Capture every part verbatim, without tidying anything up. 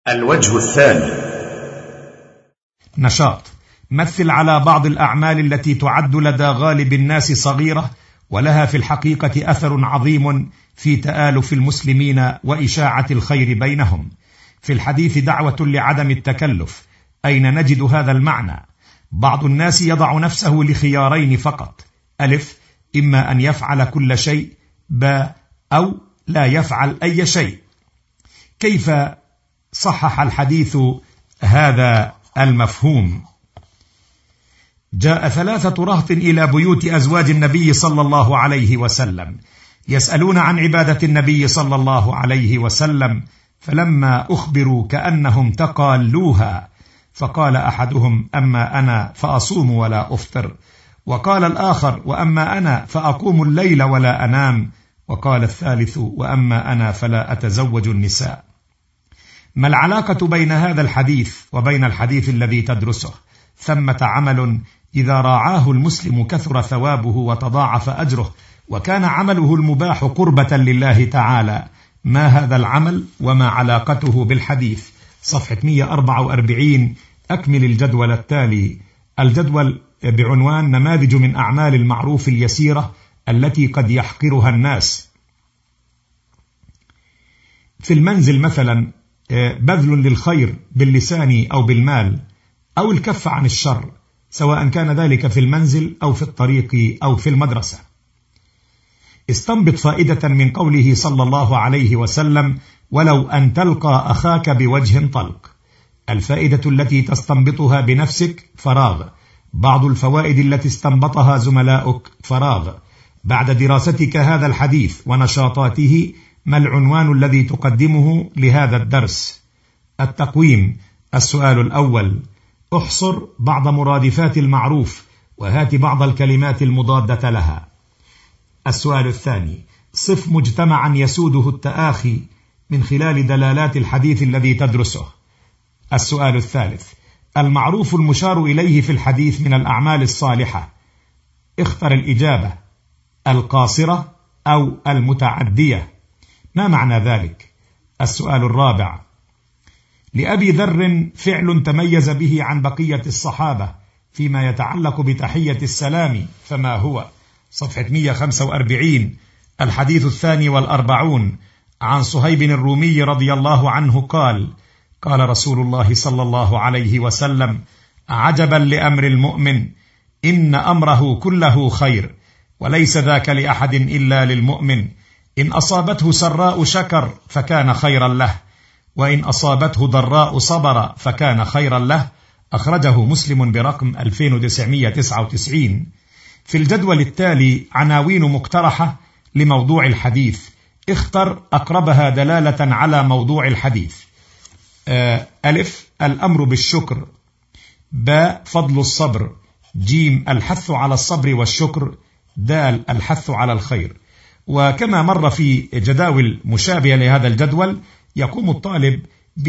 الوجه الثاني. نشاط: مثل على بعض الأعمال التي تعد لدى غالب الناس صغيرة ولها في الحقيقة أثر عظيم في تآلف المسلمين وإشاعة الخير بينهم. في الحديث دعوة لعدم التكلف. أين نجد هذا المعنى؟ بعض الناس يضع نفسه لخيارين فقط: ألف، إما أن يفعل كل شيء، ب، أو لا يفعل أي شيء. كيف صحح الحديث هذا المفهوم؟ جاء ثلاثة رهط إلى بيوت أزواج النبي صلى الله عليه وسلم يسألون عن عبادة النبي صلى الله عليه وسلم، فلما أخبروا كأنهم تقالوها، فقال أحدهم: أما أنا فأصوم ولا أفطر، وقال الآخر: وأما أنا فأقوم الليل ولا أنام، وقال الثالث: وأما أنا فلا أتزوج النساء. ما العلاقة بين هذا الحديث وبين الحديث الذي تدرسه؟ ثمة عمل إذا راعاه المسلم كثر ثوابه وتضاعف أجره، وكان عمله المباح قربة لله تعالى. ما هذا العمل وما علاقته بالحديث؟ صفحة مئة وأربعة وأربعين. أكمل الجدول التالي. الجدول بعنوان نماذج من أعمال المعروف اليسيرة التي قد يحقرها الناس. في المنزل مثلا بذل للخير باللسان أو بالمال، أو الكف عن الشر، سواء كان ذلك في المنزل أو في الطريق أو في المدرسة. استنبط فائدة من قوله صلى الله عليه وسلم: ولو أن تلقى أخاك بوجه طلق. الفائدة التي تستنبطها بنفسك فراغ، بعض الفوائد التي استنبطها زملاؤك فراغ. بعد دراستك هذا الحديث ونشاطاته، ما العنوان الذي تقدمه لهذا الدرس؟ التقويم. السؤال الأول: احصر بعض مرادفات المعروف وهات بعض الكلمات المضادة لها. السؤال الثاني: صف مجتمعا يسوده التآخي من خلال دلالات الحديث الذي تدرسه. السؤال الثالث: المعروف المشار إليه في الحديث من الأعمال الصالحة. اختر الإجابة: القاصرة أو المتعدية. ما معنى ذلك؟ السؤال الرابع: لأبي ذر فعل تميز به عن بقية الصحابة فيما يتعلق بتحية السلام، فما هو؟ صفحة مئة وخمسة وأربعين. الحديث الثاني والأربعون. عن صهيب الرومي رضي الله عنه قال: قال رسول الله صلى الله عليه وسلم: عجبا لأمر المؤمن، إن أمره كله خير، وليس ذاك لأحد إلا للمؤمن، إن أصابته سراء شكر فكان خيرا له، وإن أصابته ضراء صبر فكان خيرا له. أخرجه مسلم برقم ألفين وتسعمئة وتسعة وتسعين. في الجدول التالي عناوين مقترحة لموضوع الحديث. اختر أقربها دلالة على موضوع الحديث. ألف، الأمر بالشكر. ب، فضل الصبر. جيم، الحث على الصبر والشكر. دال، الحث على الخير. وكما مر في جداول مشابهة لهذا الجدول، يقوم الطالب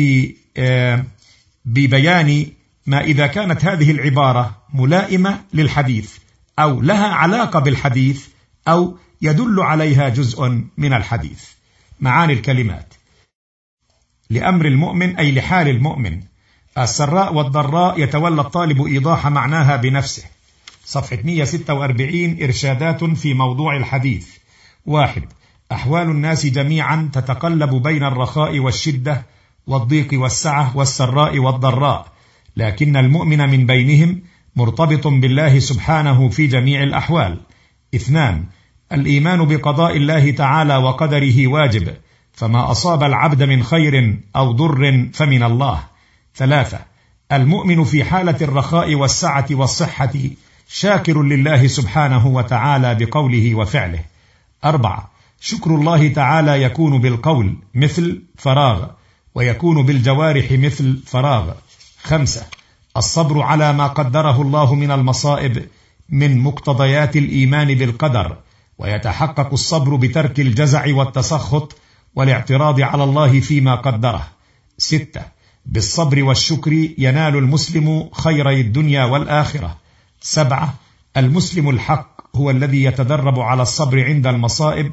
ببيان ما إذا كانت هذه العبارة ملائمة للحديث أو لها علاقة بالحديث أو يدل عليها جزء من الحديث. معاني الكلمات: لأمر المؤمن أي لحال المؤمن. السراء والضراء يتولى الطالب إيضاح معناها بنفسه. صفحة مئة وستة وأربعين. إرشادات في موضوع الحديث. واحد، أحوال الناس جميعا تتقلب بين الرخاء والشدة والضيق والسعة والسراء والضراء، لكن المؤمن من بينهم مرتبط بالله سبحانه في جميع الأحوال. اثنان، الإيمان بقضاء الله تعالى وقدره واجب، فما أصاب العبد من خير أو ضر فمن الله. ثلاثة، المؤمن في حالة الرخاء والسعة والصحة شاكر لله سبحانه وتعالى بقوله وفعله. أربعة، شكر الله تعالى يكون بالقول مثل فراغ، ويكون بالجوارح مثل فراغ. خمسة، الصبر على ما قدره الله من المصائب من مقتضيات الإيمان بالقدر، ويتحقق الصبر بترك الجزع والتسخط والاعتراض على الله فيما قدره. ستة، بالصبر والشكر ينال المسلم خيري الدنيا والآخرة. سبعة، المسلم الحق هو الذي يتدرب على الصبر عند المصائب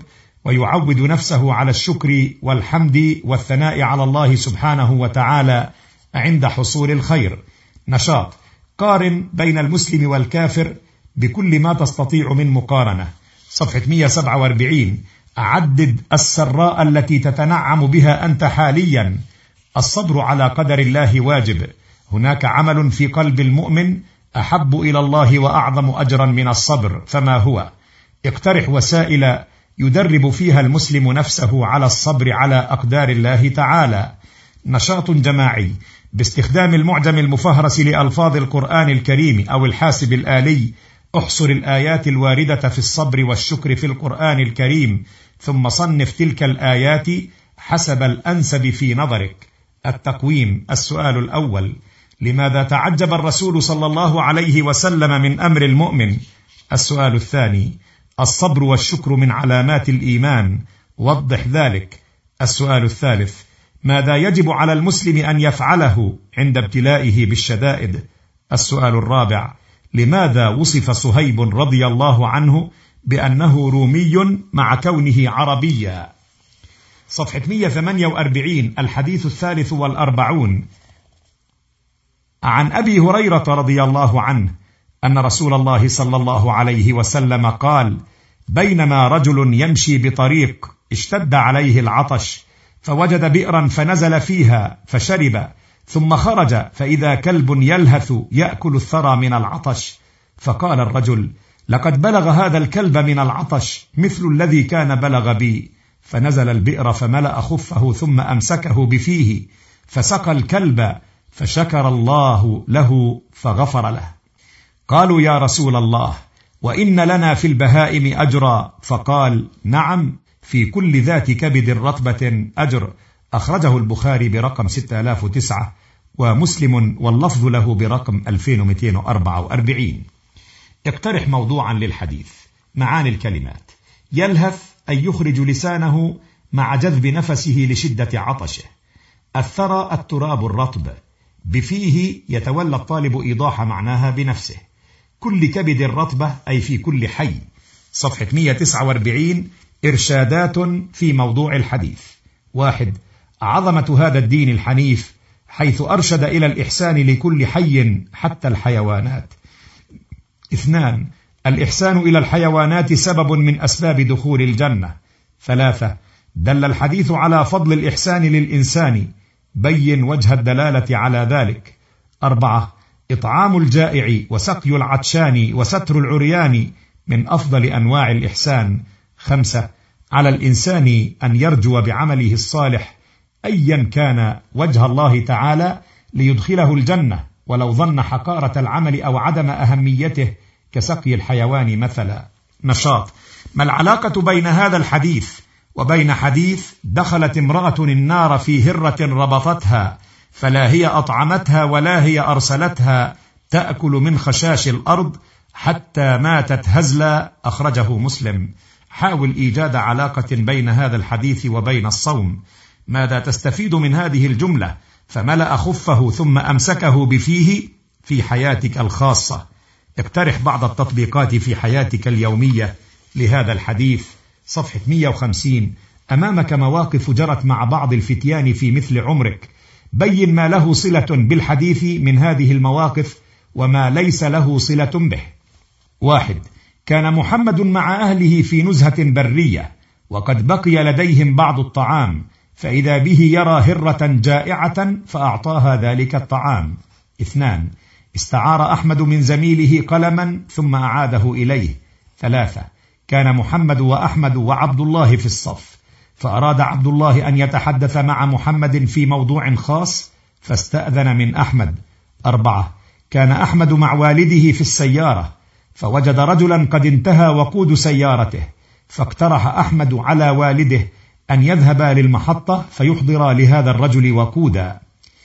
ويعود نفسه على الشكر والحمد والثناء على الله سبحانه وتعالى عند حصول الخير. نشاط: قارن بين المسلم والكافر بكل ما تستطيع من مقارنة. صفحة مئة وسبعة وأربعين. عدد السراء التي تتنعم بها أنت حاليا. الصبر على قدر الله واجب. هناك عمل في قلب المؤمن أحب إلى الله وأعظم أجرا من الصبر، فما هو؟ اقترح وسائل يدرب فيها المسلم نفسه على الصبر على أقدار الله تعالى. نشاط جماعي باستخدام المعجم المفهرس لألفاظ القرآن الكريم أو الحاسب الآلي. احصر الآيات الواردة في الصبر والشكر في القرآن الكريم، ثم صنف تلك الآيات حسب الأنسب في نظرك. التقويم. السؤال الأول: لماذا تعجب الرسول صلى الله عليه وسلم من أمر المؤمن؟ السؤال الثاني: الصبر والشكر من علامات الإيمان، وضح ذلك. السؤال الثالث: ماذا يجب على المسلم أن يفعله عند ابتلائه بالشدائد؟ السؤال الرابع: لماذا وصف صهيب رضي الله عنه بأنه رومي مع كونه عربيا؟ صفحة مئة وثمانية وأربعين. الحديث الثالث والأربعون. عن أبي هريرة رضي الله عنه أن رسول الله صلى الله عليه وسلم قال: بينما رجل يمشي بطريق اشتد عليه العطش، فوجد بئرا فنزل فيها فشرب، ثم خرج فإذا كلب يلهث يأكل الثرى من العطش، فقال الرجل: لقد بلغ هذا الكلب من العطش مثل الذي كان بلغ بي. فنزل البئر فملأ خفه ثم أمسكه بفيه فسقى الكلب، فشكر الله له فغفر له. قالوا: يا رسول الله، وإن لنا في البهائم أجرا؟ فقال: نعم، في كل ذات كبد رطبة أجر. أخرجه البخاري برقم ستة آلاف وتسعة، ومسلم واللفظ له برقم ألفين ومئتين وأربعة وأربعين. اقترح موضوعا للحديث. معاني الكلمات: يلهث أي يخرج لسانه مع جذب نفسه لشدة عطشه. الثرى التراب الرطب. بفيه يتولى الطالب إيضاح معناها بنفسه. كل كبد رطبة أي في كل حي. صفحة مئة وتسعة وأربعين. إرشادات في موضوع الحديث. واحد: عظمة هذا الدين الحنيف حيث أرشد إلى الإحسان لكل حي حتى الحيوانات. اثنان: الإحسان إلى الحيوانات سبب من أسباب دخول الجنة. ثلاثة: دل الحديث على فضل الإحسان للإنسان، بين وجه الدلالة على ذلك. أربعة: إطعام الجائع وسقي العطشان وستر العريان من أفضل أنواع الإحسان. خمسة: على الإنسان أن يرجو بعمله الصالح أيا كان وجه الله تعالى ليدخله الجنة، ولو ظن حقارة العمل أو عدم أهميته كسقي الحيوان مثلا. نشاط: ما العلاقة بين هذا الحديث وبين حديث دخلت امرأة النار في هرة ربطتها فلا هي أطعمتها ولا هي أرسلتها تأكل من خشاش الأرض حتى ماتت هزلا؟ أخرجه مسلم. حاول إيجاد علاقة بين هذا الحديث وبين الصوم. ماذا تستفيد من هذه الجملة؟ فملأ خفه ثم أمسكه بفيه في حياتك الخاصة. اقترح بعض التطبيقات في حياتك اليومية لهذا الحديث. صفحة مئة وخمسين. أمامك مواقف جرت مع بعض الفتيان في مثل عمرك، بين ما له صلة بالحديث من هذه المواقف وما ليس له صلة به. واحد: كان محمد مع أهله في نزهة برية وقد بقي لديهم بعض الطعام، فإذا به يرى هرة جائعة فأعطاها ذلك الطعام. اثنان: استعار أحمد من زميله قلما ثم أعاده إليه. ثلاثة: كان محمد وأحمد وعبد الله في الصف، فأراد عبد الله أن يتحدث مع محمد في موضوع خاص فاستأذن من أحمد. أربعة: كان أحمد مع والده في السيارة، فوجد رجلا قد انتهى وقود سيارته، فاقترح أحمد على والده أن يذهبا للمحطة فيحضر لهذا الرجل وقودا.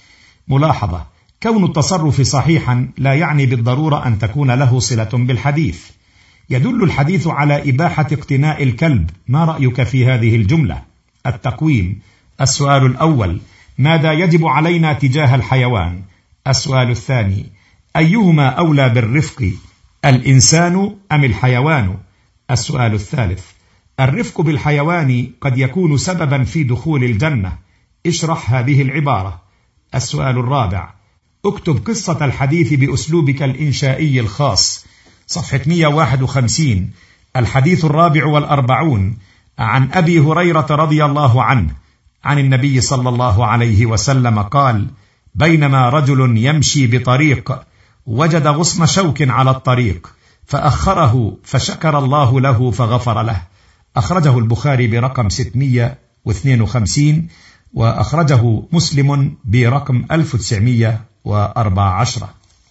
ملاحظة: كون التصرف صحيحا لا يعني بالضرورة أن تكون له صلة بالحديث. يدل الحديث على إباحة اقتناء الكلب. ما رأيك في هذه الجملة؟ التقويم. السؤال الأول: ماذا يجب علينا تجاه الحيوان؟ السؤال الثاني: أيهما أولى بالرفق، الإنسان أم الحيوان؟ السؤال الثالث: الرفق بالحيوان قد يكون سببا في دخول الجنة. اشرح هذه العبارة. السؤال الرابع: اكتب قصة الحديث بأسلوبك الإنشائي الخاص. صفحة مئة وواحد وخمسين. الحديث الرابع والأربعون، عن أبي هريرة رضي الله عنه عن النبي صلى الله عليه وسلم قال: بينما رجل يمشي بطريق وجد غصن شوك على الطريق فأخره فشكر الله له فغفر له. أخرجه البخاري برقم ستمئة واثنين وخمسين، وأخرجه مسلم برقم ألف وتسعمئة وأربعة عشر.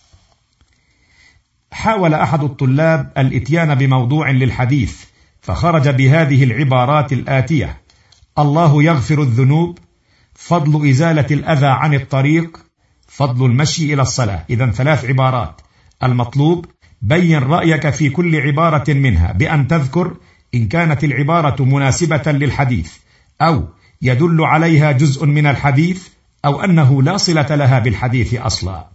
حاول أحد الطلاب الإتيان بموضوع للحديث فخرج بهذه العبارات الآتية: الله يغفر الذنوب، فضل إزالة الأذى عن الطريق، فضل المشي إلى الصلاة. إذن ثلاث عبارات. المطلوب: بين رأيك في كل عبارة منها بأن تذكر إن كانت العبارة مناسبة للحديث، أو يدل عليها جزء من الحديث، أو أنه لا صلة لها بالحديث أصلا.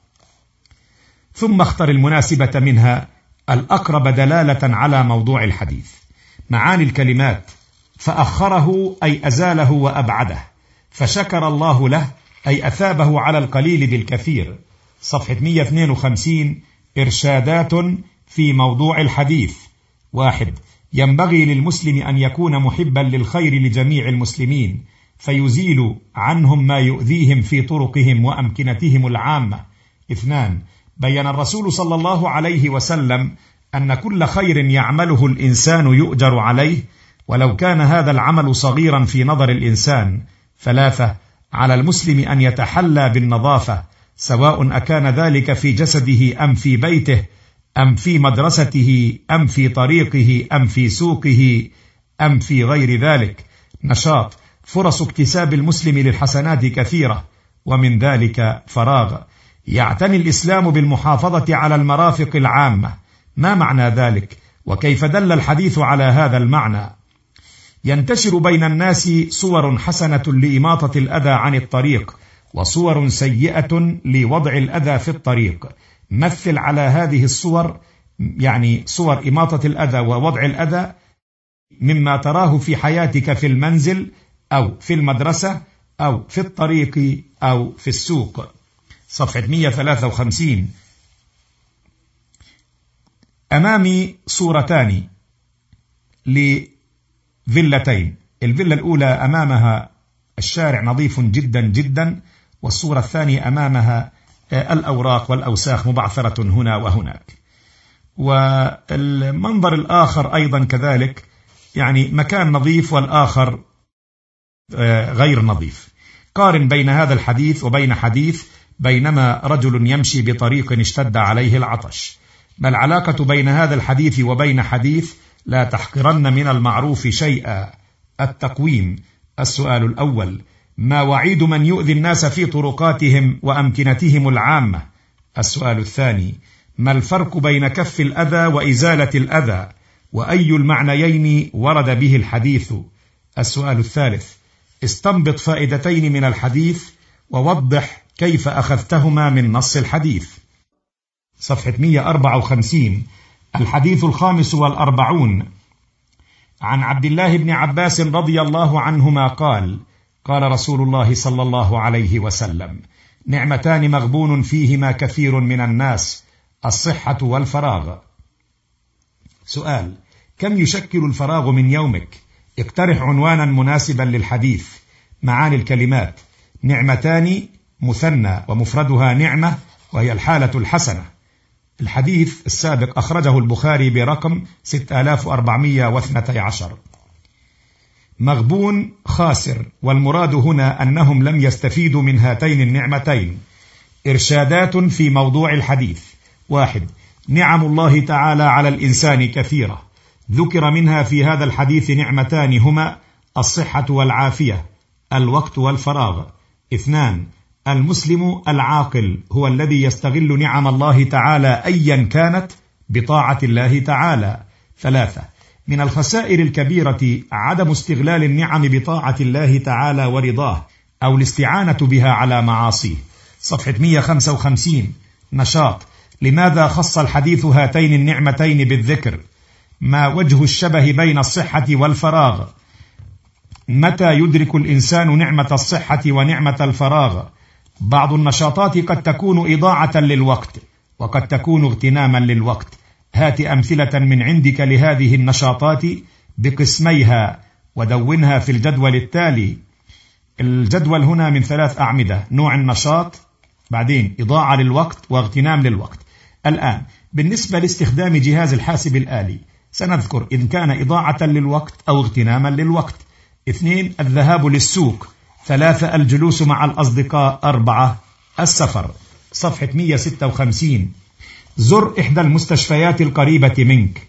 ثم اختر المناسبة منها الأقرب دلالة على موضوع الحديث. معاني الكلمات: فأخره أي أزاله وأبعده، فشكر الله له أي أثابه على القليل بالكثير. صفحة مئة واثنين وخمسين. إرشادات في موضوع الحديث. واحد: ينبغي للمسلم أن يكون محبا للخير لجميع المسلمين، فيزيل عنهم ما يؤذيهم في طرقهم وأمكنتهم العامة. اثنان: بيّن الرسول صلى الله عليه وسلم أن كل خير يعمله الإنسان يؤجر عليه ولو كان هذا العمل صغيرا في نظر الإنسان. ثلاثة: على المسلم أن يتحلى بالنظافة، سواء أكان ذلك في جسده أم في بيته أم في مدرسته أم في طريقه أم في سوقه أم في غير ذلك. نشاط: فرص اكتساب المسلم للحسنات كثيرة، ومن ذلك فراغ. يعتني الإسلام بالمحافظة على المرافق العامة. ما معنى ذلك؟ وكيف دل الحديث على هذا المعنى؟ ينتشر بين الناس صور حسنة لإماطة الأذى عن الطريق، وصور سيئة لوضع الأذى في الطريق. مثل على هذه الصور، يعني صور إماطة الأذى ووضع الأذى، مما تراه في حياتك في المنزل أو في المدرسة أو في الطريق أو في السوق. صفحة مئة وثلاثة وخمسين. أمامي صورتان لفيلتين. الفيلا الأولى أمامها الشارع نظيف جدا جدا، والصورة الثانية أمامها الأوراق والأوساخ مبعثرة هنا وهناك. والمنظر الآخر أيضا كذلك، يعني مكان نظيف والآخر غير نظيف. قارن بين هذا الحديث وبين حديث بينما رجل يمشي بطريق اشتد عليه العطش. ما العلاقة بين هذا الحديث وبين حديث لا تحقرن من المعروف شيئا؟ التقويم. السؤال الأول: ما وعيد من يؤذي الناس في طرقاتهم وأمكنتهم العامة؟ السؤال الثاني: ما الفرق بين كف الأذى وإزالة الأذى؟ وأي المعنيين ورد به الحديث؟ السؤال الثالث: استنبط فائدتين من الحديث ووضح كيف أخذتهما من نص الحديث. صفحة مئة وأربعة وخمسين. الحديث الخامس والأربعون، عن عبد الله بن عباس رضي الله عنهما قال: قال رسول الله صلى الله عليه وسلم: نعمتان مغبون فيهما كثير من الناس، الصحة والفراغ. سؤال: كم يشكل الفراغ من يومك؟ اقترح عنوانا مناسبا للحديث. معاني الكلمات: نعمتان مثنى ومفردها نعمة، وهي الحالة الحسنة. الحديث السابق أخرجه البخاري برقم ستة آلاف وأربعمئة واثني عشر. مغبون خاسر، والمراد هنا أنهم لم يستفيدوا من هاتين النعمتين. إرشادات في موضوع الحديث. واحد: نعم الله تعالى على الإنسان كثيرة، ذكر منها في هذا الحديث نعمتان هما الصحة والعافية، الوقت والفراغ. اثنان: المسلم العاقل هو الذي يستغل نعم الله تعالى أيا كانت بطاعة الله تعالى. ثلاثة: من الخسائر الكبيرة عدم استغلال النعم بطاعة الله تعالى ورضاه، أو الاستعانة بها على معاصيه. صفحة مئة وخمسة وخمسين. نشاط: لماذا خص الحديث هاتين النعمتين بالذكر؟ ما وجه الشبه بين الصحة والفراغ؟ متى يدرك الإنسان نعمة الصحة ونعمة الفراغ؟ بعض النشاطات قد تكون إضاعة للوقت وقد تكون اغتناما للوقت. هات أمثلة من عندك لهذه النشاطات بقسميها ودونها في الجدول التالي. الجدول هنا من ثلاث أعمدة: نوع النشاط، بعدين إضاعة للوقت، واغتنام للوقت. الآن بالنسبة لاستخدام جهاز الحاسب الآلي سنذكر إن كان إضاعة للوقت أو اغتناما للوقت. اثنين الذهاب للسوق. ثلاثة الجلوس مع الأصدقاء. أربعة السفر. صفحة مئة وستة وخمسين. زر إحدى المستشفيات القريبة منك.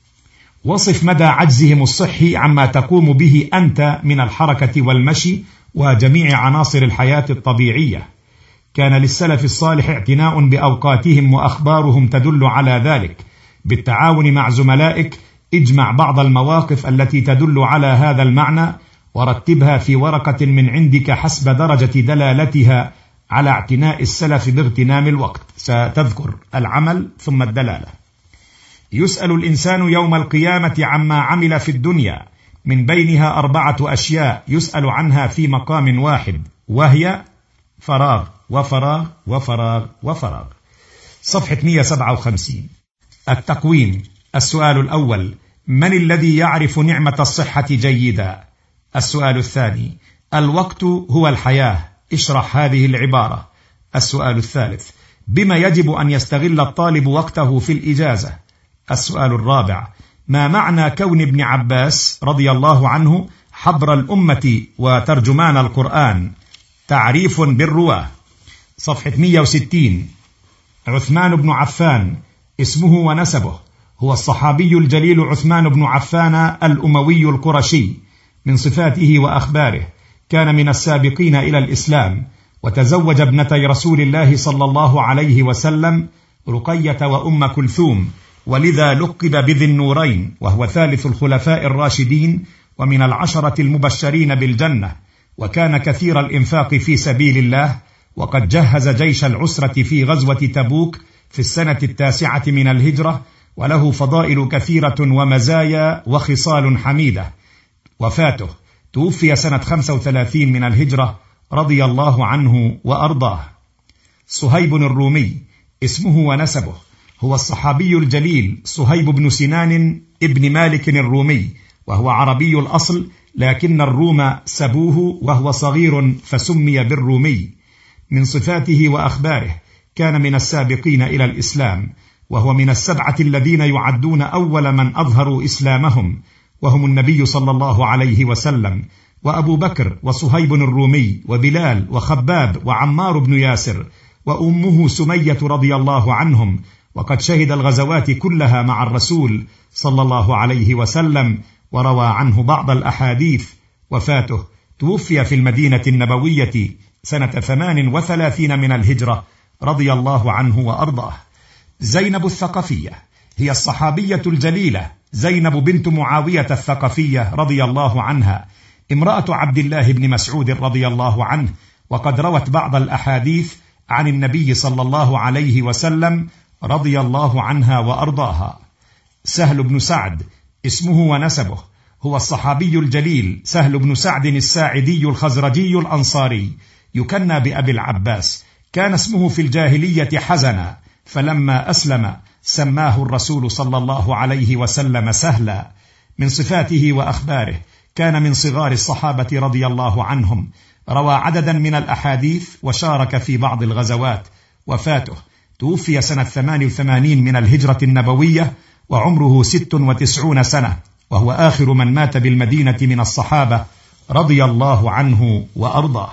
وصف مدى عجزهم الصحي عما تقوم به أنت من الحركة والمشي وجميع عناصر الحياة الطبيعية. كان للسلف الصالح اعتناء بأوقاتهم وأخبارهم تدل على ذلك. بالتعاون مع زملائك اجمع بعض المواقف التي تدل على هذا المعنى ورتبها في ورقة من عندك حسب درجة دلالتها على اعتناء السلف باغتنام الوقت. ستذكر العمل ثم الدلالة. يسأل الإنسان يوم القيامة عما عمل في الدنيا، من بينها أربعة أشياء يسأل عنها في مقام واحد، وهي فراغ وفراغ وفراغ وفراغ. صفحة مئة وسبعة وخمسين. التقويم. السؤال الأول: من الذي يعرف نعمة الصحة جيدا؟ السؤال الثاني: الوقت هو الحياة، اشرح هذه العبارة. السؤال الثالث: بما يجب أن يستغل الطالب وقته في الإجازة؟ السؤال الرابع: ما معنى كون ابن عباس رضي الله عنه حبر الأمة وترجمان القرآن؟ تعريف بالرواه. صفحة مئة وستين. عثمان بن عفان. اسمه ونسبه. هو الصحابي الجليل عثمان بن عفان الأموي القرشي. من صفاته وأخباره: كان من السابقين إلى الإسلام، وتزوج ابنتي رسول الله صلى الله عليه وسلم رقية وأم كلثوم، ولذا لقب بذي النورين، وهو ثالث الخلفاء الراشدين ومن العشرة المبشرين بالجنة. وكان كثير الإنفاق في سبيل الله، وقد جهز جيش العسرة في غزوة تبوك في السنة التاسعة من الهجرة، وله فضائل كثيرة ومزايا وخصال حميدة. وفاته: توفي سنة خمسة وثلاثين من الهجرة رضي الله عنه وأرضاه. صهيب الرومي. اسمه ونسبه. هو الصحابي الجليل صهيب بن سنان ابن مالك الرومي، وهو عربي الأصل، لكن الروم سبوه وهو صغير فسمي بالرومي. من صفاته وأخباره: كان من السابقين إلى الإسلام، وهو من السبعة الذين يعدون أول من أظهروا إسلامهم، وهم النبي صلى الله عليه وسلم وأبو بكر وصهيب الرومي وبلال وخباب وعمار بن ياسر وأمه سمية رضي الله عنهم، وقد شهد الغزوات كلها مع الرسول صلى الله عليه وسلم، وروى عنه بعض الأحاديث. وفاته: توفي في المدينة النبوية سنة ثمان وثلاثين من الهجرة رضي الله عنه وأرضاه. زينب الثقفية. هي الصحابية الجليلة زينب بنت معاوية الثقفية رضي الله عنها، امرأة عبد الله بن مسعود رضي الله عنه، وقد روت بعض الأحاديث عن النبي صلى الله عليه وسلم رضي الله عنها وأرضاها. سهل بن سعد. اسمه ونسبه. هو الصحابي الجليل سهل بن سعد الساعدي الخزرجي الأنصاري، يكنى بأبي العباس. كان اسمه في الجاهلية حزنا، فلما أسلم سماه الرسول صلى الله عليه وسلم سهلا. من صفاته وأخباره: كان من صغار الصحابة رضي الله عنهم، روى عددا من الأحاديث وشارك في بعض الغزوات. وفاته: توفي سنة ثمان وثمانين من الهجرة النبوية وعمره ست وتسعون سنة، وهو آخر من مات بالمدينة من الصحابة رضي الله عنه وأرضاه.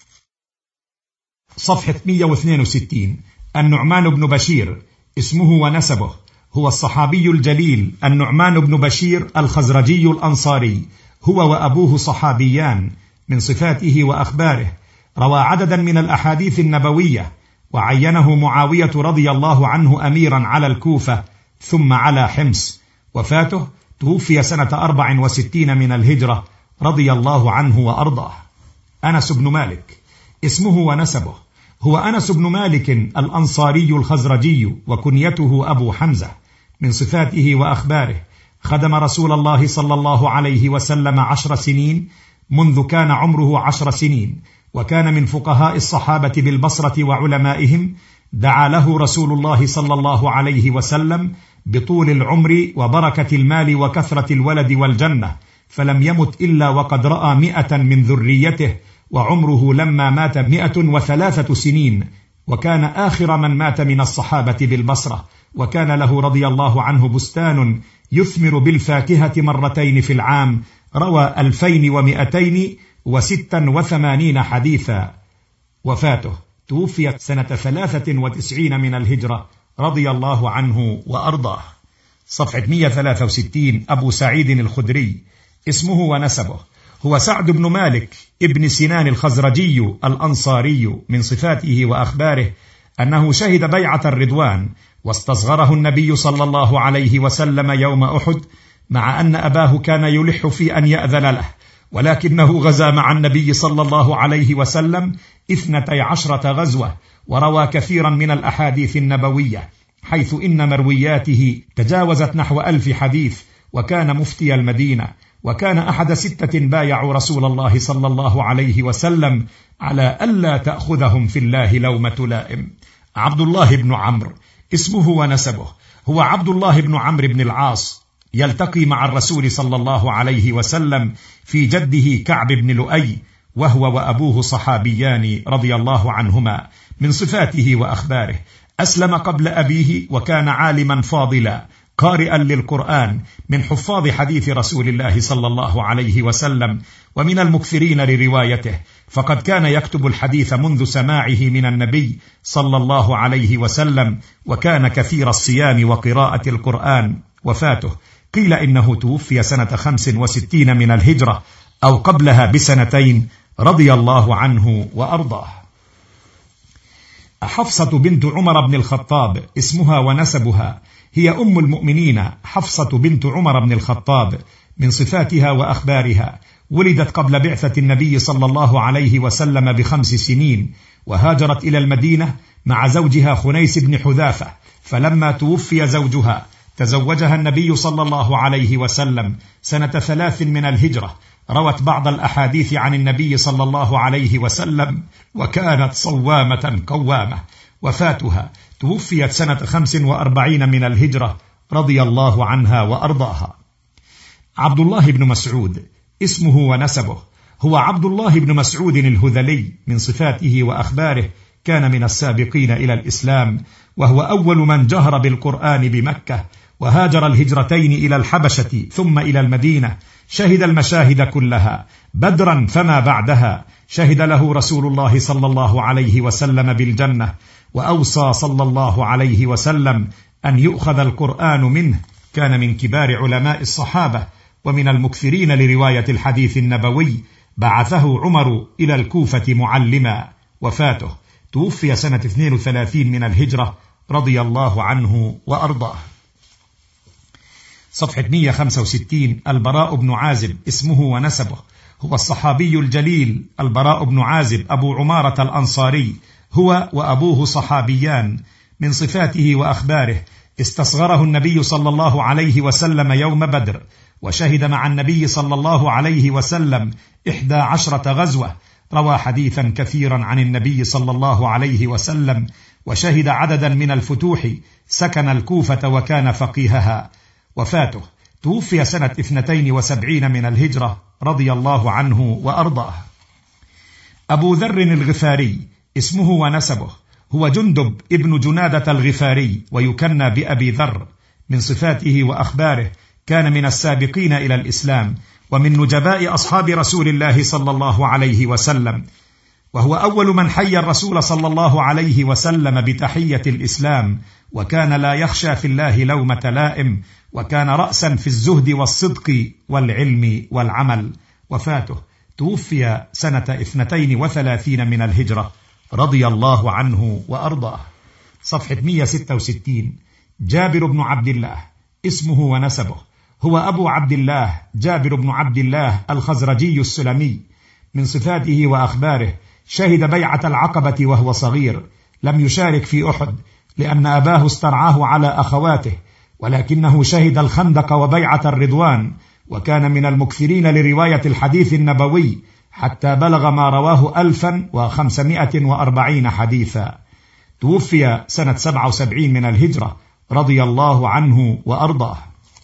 صفحة مئة واثنين وستين. النعمان بن بشير. اسمه ونسبه. هو الصحابي الجليل النعمان بن بشير الخزرجي الأنصاري، هو وأبوه صحابيان. من صفاته وأخباره: روى عددا من الأحاديث النبوية، وعينه معاوية رضي الله عنه أميرا على الكوفة ثم على حمص. وفاته: توفي سنة أربع وستين من الهجرة رضي الله عنه وأرضاه. أنس بن مالك. اسمه ونسبه. هو أنس بن مالك الأنصاري الخزرجي، وكنيته أبو حمزة. من صفاته وأخباره: خدم رسول الله صلى الله عليه وسلم عشر سنين منذ كان عمره عشر سنين، وكان من فقهاء الصحابة بالبصرة وعلمائهم. دعا له رسول الله صلى الله عليه وسلم بطول العمر وبركة المال وكثرة الولد والجنة، فلم يمت إلا وقد رأى مئة من ذريته، وعمره لما مات مئة وثلاثة سنين، وكان آخر من مات من الصحابة بالبصرة. وكان له رضي الله عنه بستان يثمر بالفاكهة مرتين في العام. روى ألفين ومئتين وستا وثمانين حديثا. وفاته توفيت سنة ثلاثة وتسعين من الهجرة رضي الله عنه وأرضاه. صفحة مئة وثلاثة وستين. أبو سعيد الخدري. اسمه ونسبه: هو سعد بن مالك ابن سنان الخزرجي الأنصاري. من صفاته وأخباره أنه شهد بيعة الرضوان، واستصغره النبي صلى الله عليه وسلم يوم أحد، مع أن أباه كان يلح في أن يأذن له، ولكنه غزا مع النبي صلى الله عليه وسلم اثنتي عشرة غزوة، وروى كثيرا من الأحاديث النبوية، حيث إن مروياته تجاوزت نحو ألف حديث، وكان مفتي المدينة، وكان أحد ستة بايعوا رسول الله صلى الله عليه وسلم على ألا تأخذهم في الله لومة لائم. عبد الله بن عمرو. اسمه ونسبه: هو عبد الله بن عمرو بن العاص، يلتقي مع الرسول صلى الله عليه وسلم في جده كعب بن لؤي، وهو وأبوه صحابيان رضي الله عنهما. من صفاته وأخباره: أسلم قبل أبيه، وكان عالما فاضلا قارئا للقرآن، من حفاظ حديث رسول الله صلى الله عليه وسلم، ومن المكثرين لروايته، فقد كان يكتب الحديث منذ سماعه من النبي صلى الله عليه وسلم، وكان كثير الصيام وقراءة القرآن. وفاته قيل إنه توفي سنة خمس وستين من الهجرة أو قبلها بسنتين، رضي الله عنه وأرضاه. حفصة بنت عمر بن الخطاب. اسمها ونسبها: هي أم المؤمنين حفصة بنت عمر بن الخطاب. من صفاتها وأخبارها: ولدت قبل بعثة النبي صلى الله عليه وسلم بخمس سنين، وهاجرت إلى المدينة مع زوجها خنيس بن حذافة، فلما توفي زوجها تزوجها النبي صلى الله عليه وسلم سنة ثلاث من الهجرة. روت بعض الأحاديث عن النبي صلى الله عليه وسلم، وكانت صوامة قوامة. وفاتها توفيت سنة خمس وأربعين من الهجرة، رضي الله عنها وأرضاها. عبد الله بن مسعود. اسمه ونسبه: هو عبد الله بن مسعود الهذلي. من صفاته وأخباره: كان من السابقين إلى الإسلام، وهو أول من جهر بالقرآن بمكة، وهاجر الهجرتين إلى الحبشة ثم إلى المدينة. شهد المشاهد كلها، بدرا فما بعدها. شهد له رسول الله صلى الله عليه وسلم بالجنة، وأوصى صلى الله عليه وسلم أن يؤخذ القرآن منه. كان من كبار علماء الصحابة، ومن المكثرين لرواية الحديث النبوي. بعثه عمر إلى الكوفة معلما. وفاته توفي سنة اثنين وثلاثين من الهجرة، رضي الله عنه وأرضاه. صفحة مئة وخمسة وستين. البراء بن عازب. اسمه ونسبه: هو الصحابي الجليل البراء بن عازب أبو عمارة الأنصاري. هو وأبوه صحابيان. من صفاته وأخباره: استصغره النبي صلى الله عليه وسلم يوم بدر، وشهد مع النبي صلى الله عليه وسلم إحدى عشرة غزوة. روى حديثا كثيرا عن النبي صلى الله عليه وسلم، وشهد عددا من الفتوح. سكن الكوفة وكان فقيهها. وفاته توفي سنة اثنتين وسبعين من الهجرة، رضي الله عنه وأرضاه. أبو ذر الغفاري. اسمه ونسبه: هو جندب ابن جنادة الغفاري، ويكنى بأبي ذر. من صفاته وأخباره: كان من السابقين إلى الإسلام، ومن نجباء أصحاب رسول الله صلى الله عليه وسلم، وهو أول من حيى الرسول صلى الله عليه وسلم بتحية الإسلام، وكان لا يخشى في الله لومة لائم، وكان رأسا في الزهد والصدق والعلم والعمل. وفاته توفي سنة اثنتين وثلاثين من الهجرة، رضي الله عنه وأرضاه. صفحة مئة وستة وستين. جابر بن عبد الله. اسمه ونسبه: هو أبو عبد الله جابر بن عبد الله الخزرجي السلمي. من صفاته وأخباره: شهد بيعة العقبة وهو صغير، لم يشارك في أحد لأن أباه استرعاه على أخواته، ولكنه شهد الخندق وبيعة الرضوان، وكان من المكثرين لرواية الحديث النبوي حتى بلغ ما رواه ألفا وخمسمائة وأربعين حديثا. توفي سنة سبعة وسبعين من الهجرة رضي الله عنه وأرضاه.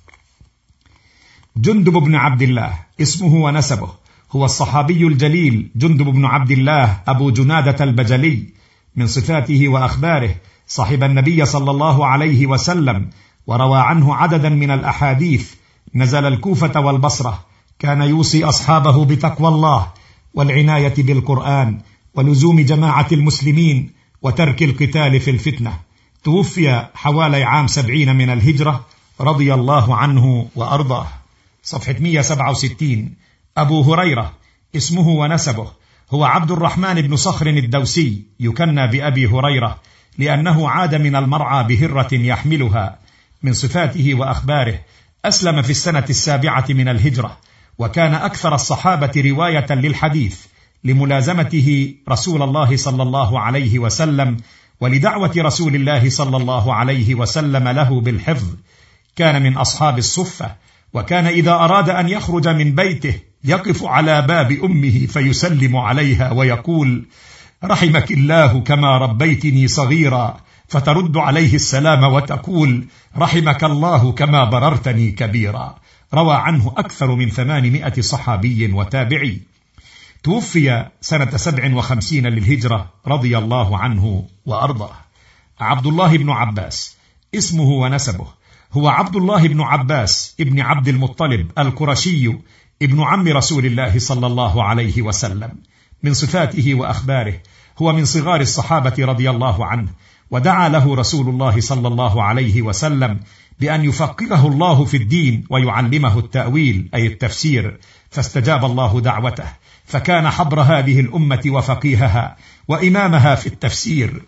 جندب بن عبد الله اسمه ونسبه، هو الصحابي الجليل جندب بن عبد الله أبو جنادة البجلي. من صفاته وأخباره: صحب النبي صلى الله عليه وسلم وروى عنه عددا من الأحاديث. نزل الكوفة والبصرة، كان يوصي أصحابه بتقوى الله والعناية بالقرآن ولزوم جماعة المسلمين وترك القتال في الفتنة. توفي حوالي عام سبعين من الهجرة رضي الله عنه وأرضاه. صفحة مئة وسبعة وستين. أبو هريرة اسمه ونسبه، هو عبد الرحمن بن صخر الدوسي، يكنى بأبي هريرة لأنه عاد من المرعى بهرة يحملها. من صفاته وأخباره: أسلم في السنة السابعة من الهجرة، وكان أكثر الصحابة رواية للحديث لملازمته رسول الله صلى الله عليه وسلم ولدعوة رسول الله صلى الله عليه وسلم له بالحفظ. كان من أصحاب الصفة، وكان إذا أراد أن يخرج من بيته يقف على باب أمه فيسلم عليها ويقول: رحمك الله كما ربيتني صغيرا، فترد عليه السلام وتقول: رحمك الله كما بررتني كبيرا. روى عنه أكثر من ثمانمائة صحابي وتابعي. توفي سنة سبع وخمسين للهجرة رضي الله عنه وأرضاه. عبد الله بن عباس اسمه ونسبه، هو عبد الله بن عباس ابن عبد المطلب القرشي، ابن عم رسول الله صلى الله عليه وسلم. من صفاته وأخباره: هو من صغار الصحابة رضي الله عنه، ودعا له رسول الله صلى الله عليه وسلم بأن يفقهه الله في الدين ويعلمه التأويل أي التفسير، فاستجاب الله دعوته، فكان حبر هذه الأمة وفقيهها وإمامها في التفسير،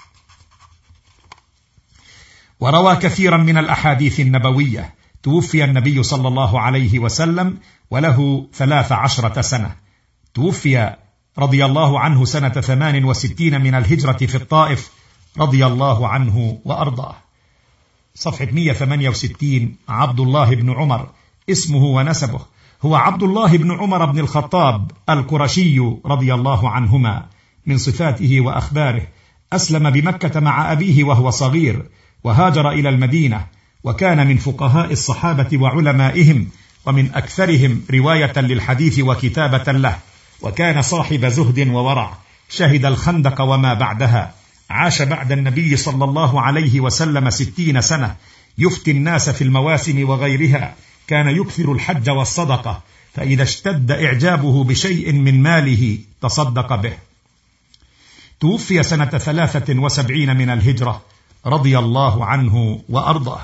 وروى كثيرا من الأحاديث النبوية. توفي النبي صلى الله عليه وسلم وله ثلاث عشرة سنة. توفي رضي الله عنه سنة ثمان وستين من الهجرة في الطائف رضي الله عنه وأرضاه. صفحة مئة وثمانية وستين. عبد الله بن عمر اسمه ونسبه، هو عبد الله بن عمر بن الخطاب القرشي رضي الله عنهما. من صفاته وأخباره: أسلم بمكة مع أبيه وهو صغير، وهاجر إلى المدينة، وكان من فقهاء الصحابة وعلمائهم، ومن أكثرهم رواية للحديث وكتابة له، وكان صاحب زهد وورع. شهد الخندق وما بعدها، عاش بعد النبي صلى الله عليه وسلم ستين سنة، يفتي الناس في المواسم وغيرها. كان يكثر الحج والصدقة، فإذا اشتد إعجابه بشيء من ماله تصدق به. توفي سنة ثلاثة وسبعين من الهجرة رضي الله عنه وأرضاه.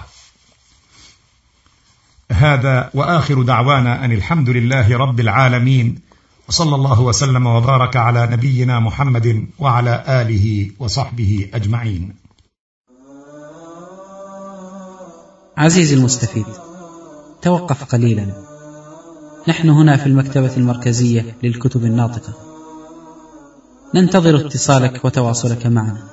هذا وآخر دعوانا أن الحمد لله رب العالمين، وصلى الله وسلم وبارك على نبينا محمد وعلى آله وصحبه أجمعين. عزيزي المستفيد، توقف قليلا. نحن هنا في المكتبة المركزية للكتب الناطقة، ننتظر اتصالك وتواصلك معنا.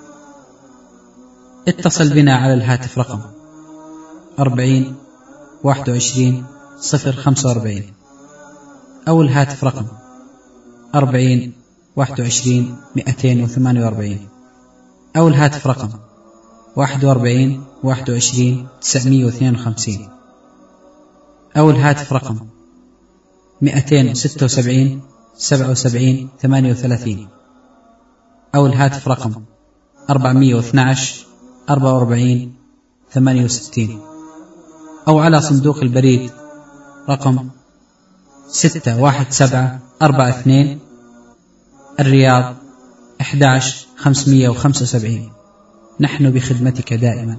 اتصل بنا على الهاتف رقم أربعين واحد وعشرين صفر خمسة وأربعين، أو الهاتف رقم أربعين واحد وعشرين مئتين وثمانية وأربعين، أو الهاتف رقم واحد وأربعين واحد وعشرين تسعمئة واثنين وخمسين، أو الهاتف رقم مئتين وستة وسبعين سبعة وسبعين ثمانية وثلاثين، أو الهاتف رقم أربعمئة واثني عشر أربعة وأربعين ثمانية وستين، أو على صندوق البريد رقم ستة واحد سبعة أربعة اثنين، الرياض أحد عشر خمسمئة وخمسة وسبعين. نحن بخدمتك دائما.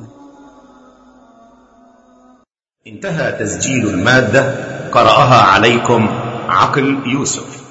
انتهى تسجيل المادة، قرأها عليكم عقل يوسف.